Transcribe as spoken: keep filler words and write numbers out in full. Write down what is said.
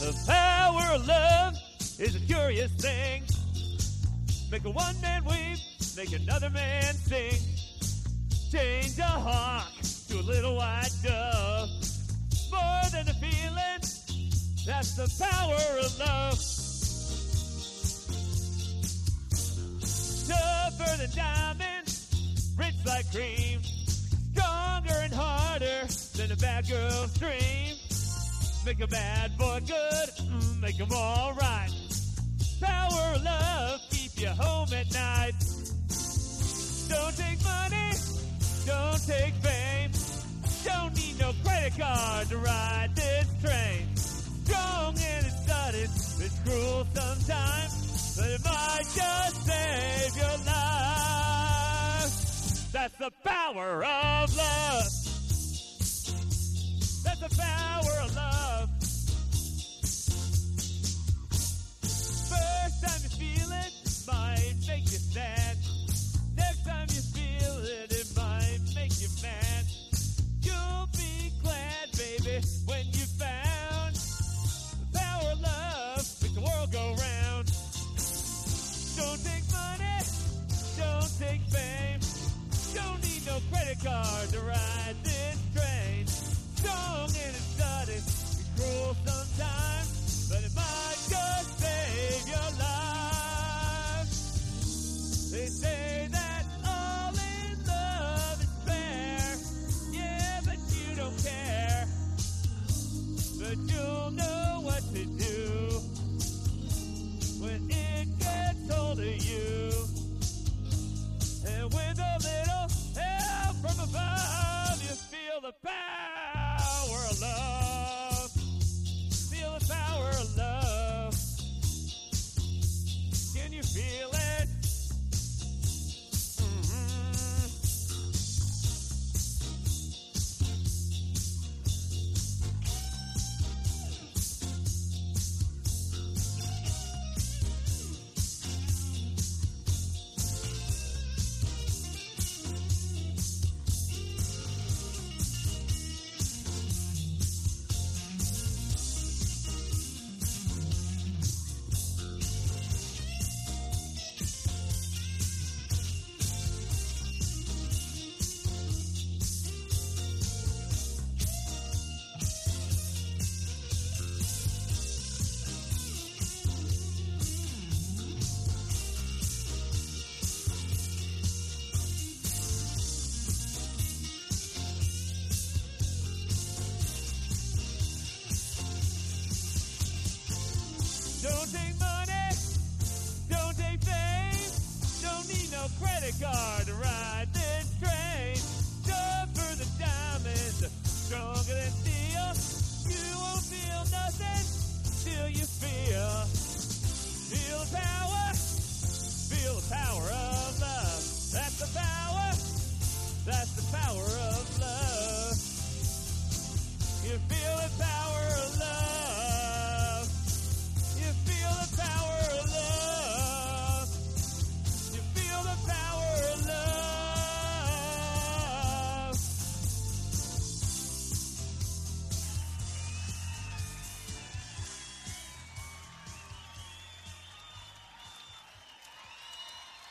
The power of love is a curious thing. Make a one man weep, make another man sing. Change a hawk to a little white dove. More than a feeling, that's the power of love. Tougher than diamonds, rich like cream. Stronger and harder than a bad girl's dream. Make a bad boy good, mm, make him all right. Power of love, keep you home at night. Don't take money, don't take fame. Don't need no credit card to ride this train. Strong and it's sudden, it's cruel sometimes, but it might just save your life. That's the power of love. That's the power of love. First time you feel it, it might make you sad. Next time you feel it, it might make you mad. You'll be glad, baby, when you found the power of love makes the world go round. Don't take money, don't take fame. Don't need no credit card to ride this train. Strong and it's sudden, it's cruel sometimes, but it might just save your life. They say that all in love is fair, yeah, but you don't care. But you'll know what to do when it gets hold of you. And with a little help from above, you feel the power of love. Feel the power of love. Can you feel it?